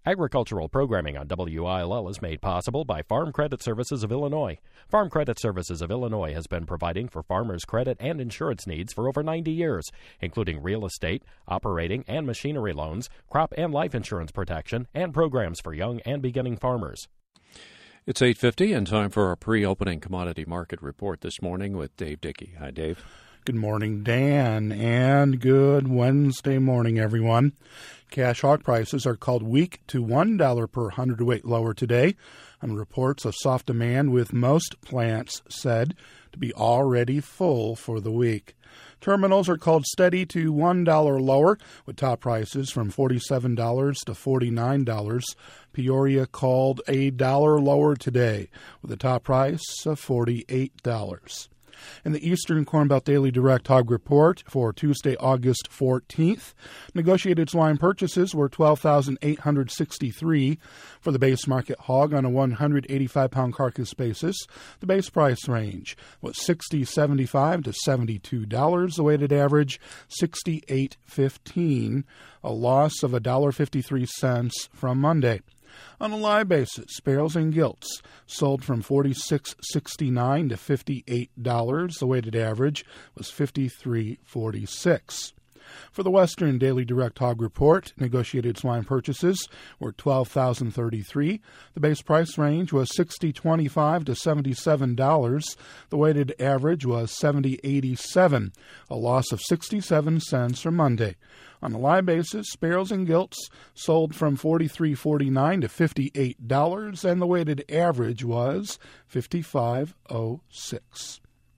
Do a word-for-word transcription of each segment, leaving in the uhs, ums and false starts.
Agricultural programming on W I L L is made possible by Farm Credit Services of Illinois. Farm Credit Services of Illinois has been providing for farmers' credit and insurance needs for over ninety years, including real estate, operating and machinery loans, crop and life insurance protection, and programs for young and beginning farmers. It's eight fifty and time for our pre-opening commodity market report this morning with Dave Dickey. Hi, Dave. Good morning, Dan, and good Wednesday morning, everyone. Cash hog prices are called weak to one dollar per hundredweight lower today on reports of soft demand, with most plants said to be already full for the week. Terminals are called steady to one dollar lower, with top prices from forty-seven dollars to forty-nine dollars. Peoria called a dollar lower today, with a top price of forty-eight dollars. In the Eastern Corn Belt Daily Direct Hog Report for Tuesday, August fourteenth, negotiated swine purchases were twelve thousand eight hundred sixty-three for the base market hog on a one hundred eighty-five pound carcass basis. The base price range was sixty dollars and seventy-five cents to seventy-two dollars. The weighted average sixty-eight fifteen, a loss of one dollar and fifty-three cents from Monday. On a live basis, barrels and gilts sold from forty-six sixty-nine to fifty-eight dollars. The weighted average was fifty-three forty-six. For the Western Daily Direct Hog Report, negotiated swine purchases were twelve thousand thirty-three. The base price range was sixty twenty-five to seventy-seven dollars. The weighted average was seventy eighty-seven, a loss of sixty-seven cents from Monday. On a live basis, barrels and gilts sold from forty-three forty-nine to fifty-eight dollars, and the weighted average was fifty-five oh six.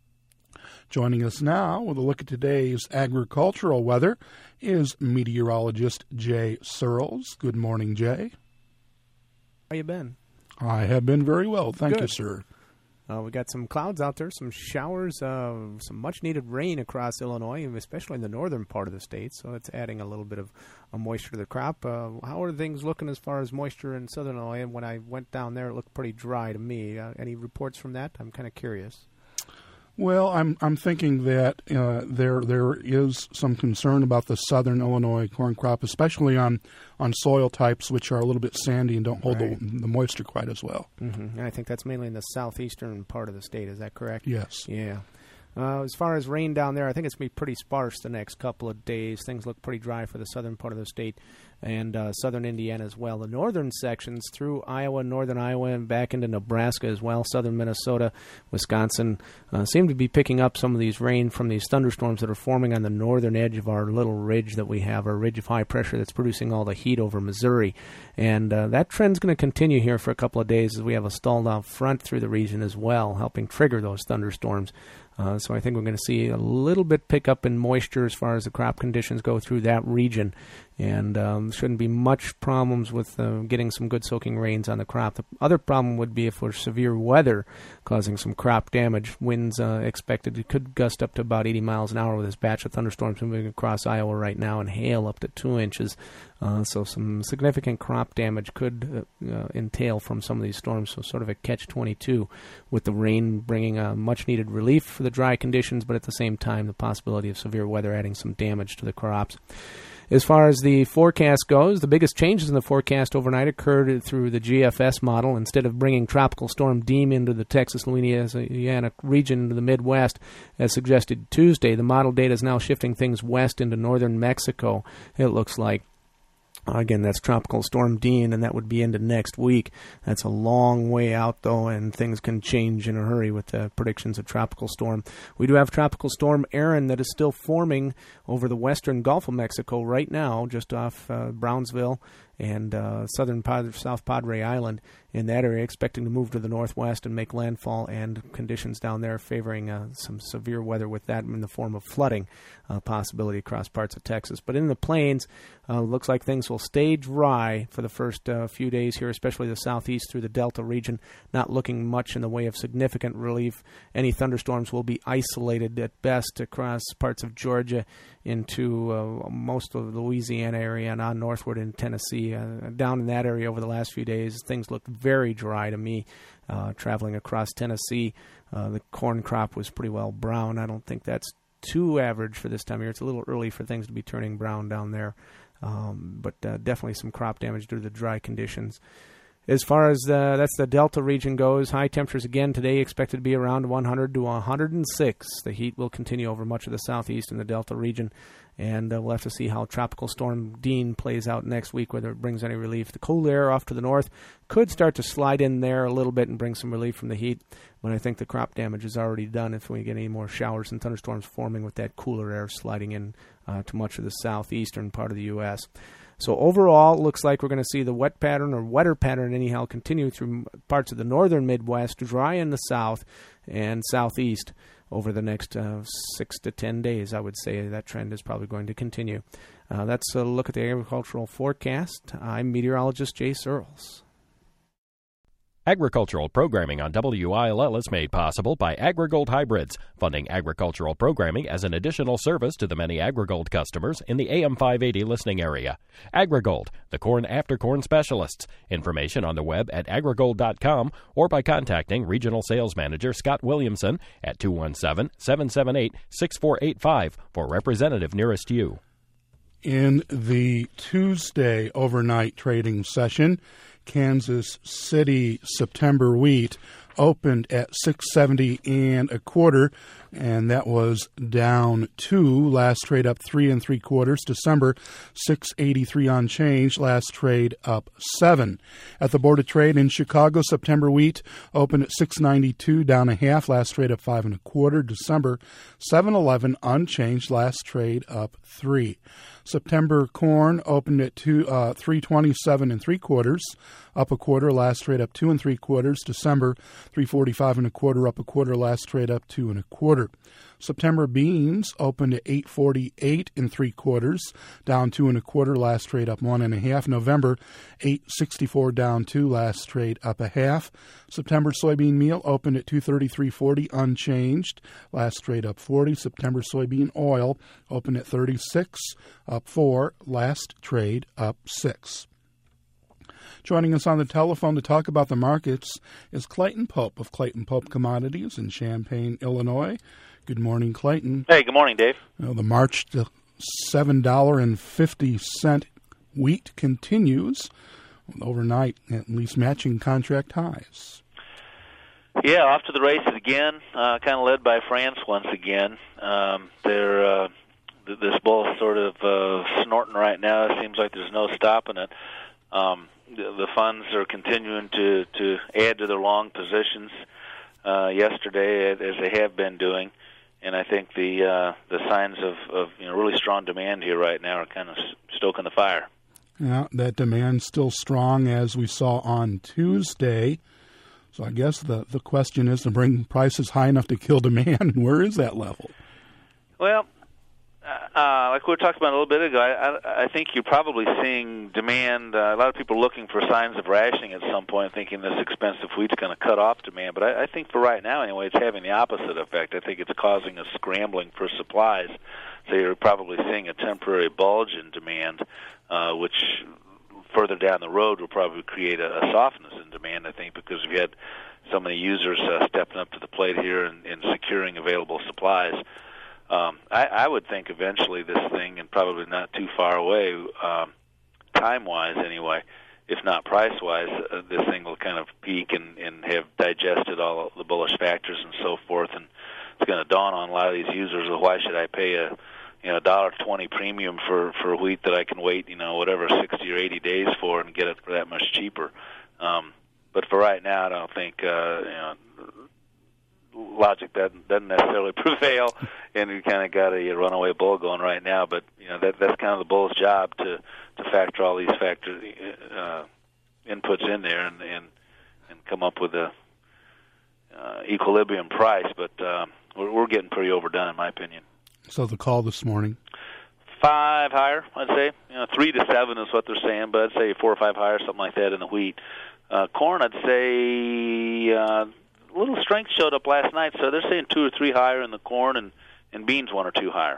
Joining us now with a look at today's agricultural weather is meteorologist Jay Searles. Good morning, Jay. How you been? I have been very well, thank Good. you, sir. Uh, we got some clouds out there, some showers, uh, some much-needed rain across Illinois, especially in the northern part of the state, so it's adding a little bit of uh, moisture to the crop. Uh, how are things looking as far as moisture in southern Illinois? And when I went down there, it looked pretty dry to me. Uh, any reports from that? I'm kind of curious. Well, I'm I'm thinking that uh, there there is some concern about the southern Illinois corn crop, especially on, on soil types which are a little bit sandy and don't hold right. the, the moisture quite as well. Mm-hmm. And I think that's mainly in the southeastern part of the state. Is that correct? Yes. Yeah. Uh, as far as rain down there, I think it's going to be pretty sparse the next couple of days. Things look pretty dry for the southern part of the state and uh, southern Indiana as well. The northern sections through Iowa, northern Iowa, and back into Nebraska as well, southern Minnesota, Wisconsin, uh, seem to be picking up some of these rain from these thunderstorms that are forming on the northern edge of our little ridge that we have, our ridge of high pressure that's producing all the heat over Missouri. And uh, that trend's going to continue here for a couple of days as we have a stalled out front through the region as well, helping trigger those thunderstorms. Uh, so I think we're going to see a little bit pick up in moisture as far as the crop conditions go through that region. And um, shouldn't be much problems with uh, getting some good soaking rains on the crop. The other problem would be if there's severe weather causing some crop damage. Winds uh, expected, it could gust up to about eighty miles an hour with this batch of thunderstorms moving across Iowa right now, and hail up to two inches. Uh, so some significant crop damage could uh, uh, entail from some of these storms. So sort of a catch twenty-two with the rain bringing uh, much needed relief for the dry conditions, but at the same time the possibility of severe weather adding some damage to the crops. As far as the forecast goes, the biggest changes in the forecast overnight occurred through the G F S model. Instead of bringing Tropical Storm Deem into the Texas-Louisiana region into the Midwest, as suggested Tuesday, the model data is now shifting things west into northern Mexico, it looks like. Again, that's Tropical Storm Dean, and that would be into next week. That's a long way out, though, and things can change in a hurry with the predictions of Tropical Storm. We do have Tropical Storm Aaron that is still forming over the western Gulf of Mexico right now, just off uh, Brownsville and uh, southern Padre, South Padre Island in that area, expecting to move to the northwest and make landfall, and conditions down there favoring uh, some severe weather with that in the form of flooding uh, possibility across parts of Texas. But in the plains, uh, looks like things will stay dry for the first uh, few days here, especially the southeast through the Delta region, not looking much in the way of significant relief. Any thunderstorms will be isolated at best across parts of Georgia into uh, most of the Louisiana area and on northward in Tennessee. Uh, down in that area over the last few days, things looked very dry to me. Uh, traveling across Tennessee, uh, the corn crop was pretty well brown. I don't think that's too average for this time of year. It's a little early for things to be turning brown down there. um, but uh, definitely some crop damage due to the dry conditions. As far as the, that's the Delta region goes, high temperatures again today expected to be around one hundred to one hundred six. The heat will continue over much of the southeast and the Delta region, and uh, we'll have to see how Tropical Storm Dean plays out next week, whether it brings any relief. The cool air off to the north could start to slide in there a little bit and bring some relief from the heat, but I think the crop damage is already done if we get any more showers and thunderstorms forming with that cooler air sliding in uh, to much of the southeastern part of the U S So overall, it looks like we're going to see the wet pattern, or wetter pattern anyhow, continue through parts of the northern Midwest, dry in the south and southeast over the next uh, six to ten days. I would say that trend is probably going to continue. Uh, that's a look at the agricultural forecast. I'm meteorologist Jay Searles. Agricultural programming on W I L L is made possible by AgriGold Hybrids, funding agricultural programming as an additional service to the many AgriGold customers in the A M five eighty listening area. AgriGold, the corn after corn specialists. Information on the web at agrigold dot com or by contacting Regional Sales Manager Scott Williamson at two one seven, seven seven eight, six four eight five for representative nearest you. In the Tuesday overnight trading session, Kansas City September wheat opened at six seventy and a quarter, and that was down two. Last trade up three and three quarters. December six eighty-three on change. Last trade up seven. At the Board of Trade in Chicago, September wheat opened at six ninety-two, down a half. Last trade up five and a quarter. December seven eleven unchanged. Last trade up three. September corn opened at two uh, three twenty-seven and three quarters, up a quarter. Last trade up two and three quarters. December three forty-five and a quarter, up a quarter. Last trade up two and a quarter. September beans opened at eight forty-eight and three quarters, down two and a quarter. Last trade up one and a half. November eight sixty-four, down two. Last trade up a half. September soybean meal opened at two thirty-three forty, unchanged. Last trade up forty. September soybean oil opened at thirty-six, up four. Last trade up six. Joining us on the telephone to talk about the markets is Clayton Pope of Clayton Pope Commodities in Champaign, Illinois. Good morning, Clayton. Hey, good morning, Dave. Well, the march to seven dollars and fifty cents wheat continues, overnight at least matching contract highs. Yeah, off to the races again, uh, kind of led by France once again. Um, they're uh, th- this bull's sort of uh, snorting right now. It seems like there's no stopping it. Um, the, the funds are continuing to, to add to their long positions uh, yesterday, as they have been doing. And I think the uh, the signs of, of you know really strong demand here right now are kind of stoking the fire. Yeah, that demand's still strong, as we saw on Tuesday. So I guess the, the question is to bring prices high enough to kill demand. Where is that level? Well, uh, like we were talking about a little bit ago, I, I think you're probably seeing demand. Uh, a lot of people looking for signs of rationing at some point, thinking this expensive wheat's going to cut off demand. But I, I think for right now, anyway, it's having the opposite effect. I think it's causing a scrambling for supplies. So you're probably seeing a temporary bulge in demand, uh, which further down the road will probably create a, a softness in demand, I think, because we've had so many users uh, stepping up to the plate here and, and securing available supplies. Um, I, I would think eventually this thing, and probably not too far away, um, time-wise anyway, if not price-wise, uh, this thing will kind of peak and, and have digested all the bullish factors and so forth, and it's going to dawn on a lot of these users, well, why should I pay a you know, one dollar twenty premium for, for wheat that I can wait, you know, whatever, sixty or eighty days for and get it for that much cheaper. Um, but for right now, I don't think, uh, you know, logic doesn't, doesn't necessarily prevail, and you kind of got a runaway bull going right now. But, you know, that that's kind of the bull's job to, to factor all these factors, uh, inputs in there and, and, and come up with a uh, equilibrium price. But uh, we're, we're getting pretty overdone, in my opinion. So the call this morning? Five higher, I'd say. You know, three to seven is what they're saying, but I'd say four or five higher, something like that in the wheat. Uh, corn, I'd say uh, a little strength showed up last night, so they're saying two or three higher in the corn, and, and beans one or two higher.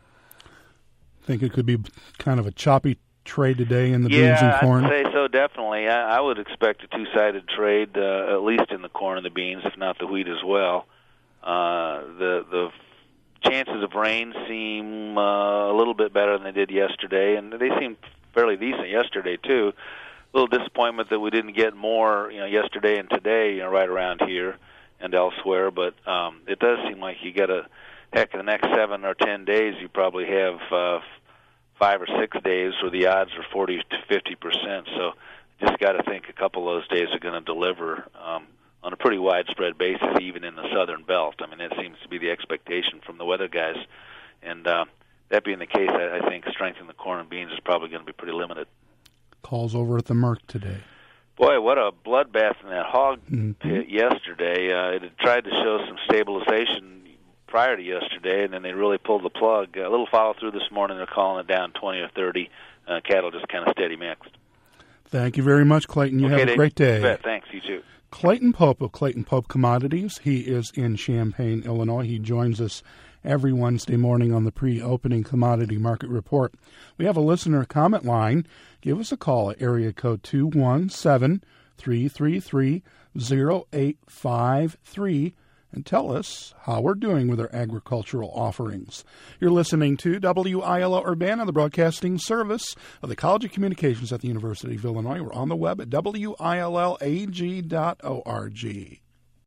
Think it could be kind of a choppy trade today in the yeah, beans and corn? Yeah, I'd say so, definitely. I, I would expect a two-sided trade, uh, at least in the corn and the beans, if not the wheat as well. Uh, the the chances of rain seem uh, a little bit better than they did yesterday, and they seemed fairly decent yesterday too. A little disappointment that we didn't get more, you know, yesterday and today, you know, right around here and elsewhere. But um, it does seem like you got a heck in the next seven or ten days, you probably have uh, five or six days where the odds are forty to fifty percent. So just got to think a couple of those days are going to deliver um, on a pretty widespread basis, even in the southern belt. I mean, that seems to be the expectation from the weather guys. And uh, that being the case, I, I think strength in the corn and beans is probably going to be pretty limited. Calls over at the Merc today. Boy, what a bloodbath in that hog mm-hmm. pit yesterday. Uh, it had tried to show some stabilization prior to yesterday, and then they really pulled the plug. A little follow-through this morning. They're calling it down twenty or thirty. Uh, cattle just kind of steady mixed. Thank you very much, Clayton. You okay, have a great day. Bet. Thanks, you too. Clayton Pope of Clayton Pope Commodities. He is in Champaign, Illinois. He joins us every Wednesday morning on the pre-opening commodity market report. We have a listener comment line. Give us a call at area code two one seven, three three three, zero eight five three and tell us how we're doing with our agricultural offerings. You're listening to W I L O Urbana, the broadcasting service of the College of Communications at the University of Illinois. We're on the web at W I L L A G dot org.